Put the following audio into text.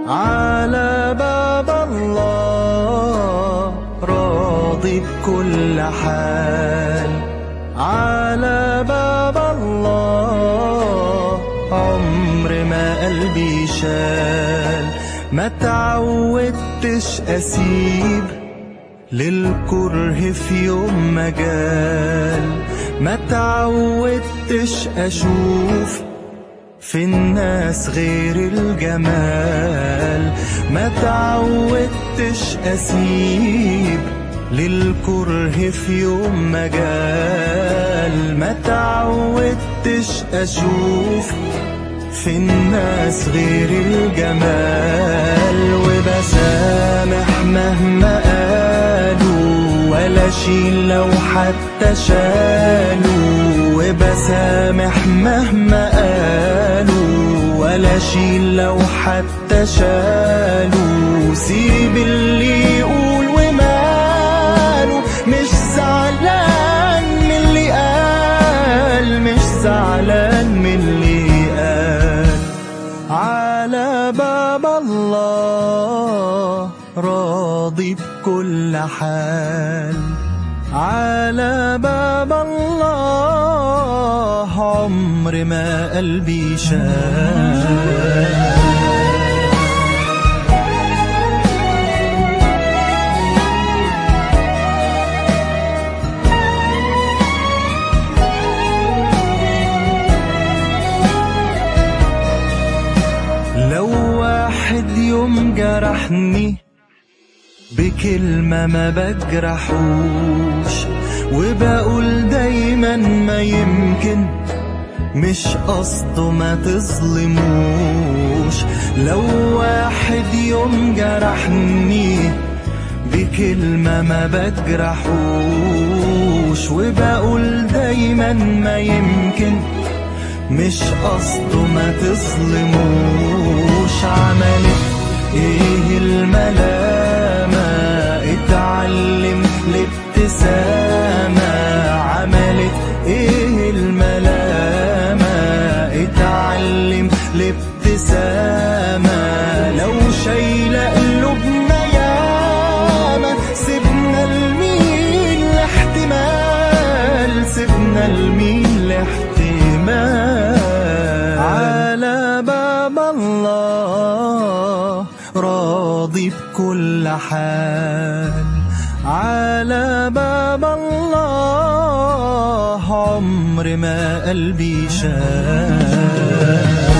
على باب الله راضي بكل حال، على باب الله عمر ما قلبي شال. ما تعودتش أسيب للكره في يوم مجال، ما تعودتش أشوف في الناس غير الجمال، ما تعودتش أسيب للكره في يوم مجال، ما تعودتش أشوف في الناس غير الجمال. وبسامح مهما قالوا ولا شيل لو حتى شالوا، وبسامح مهما قالوا ولا شيل لو حتى شالوا. سيب اللي يقول وماله، مش زعلان من اللي قال، مش زعلان من اللي قال. على باب الله راضي بكل حال، على باب الله عمر ما قلبي شال. لو واحد يوم جرحني بكلمة ما بجرحوش، وبقول دايما ما يمكن مش قصده ما تظلموش. لو واحد يوم جرحني بكلمة ما بجرحوش، وبقول دايما ما يمكن مش قصده ما تظلموش. عملت ايه الملامة اتعلم الابتسامة، عملت ايه الملامة اتعلم الابتسامة. لو شايلة قلوبنا ياما سيبنا لمين الاحتمال، سيبنا لمين الاحتمال. على باب الله راضي بكل حال، على باب الله عمر ما قلبي شال.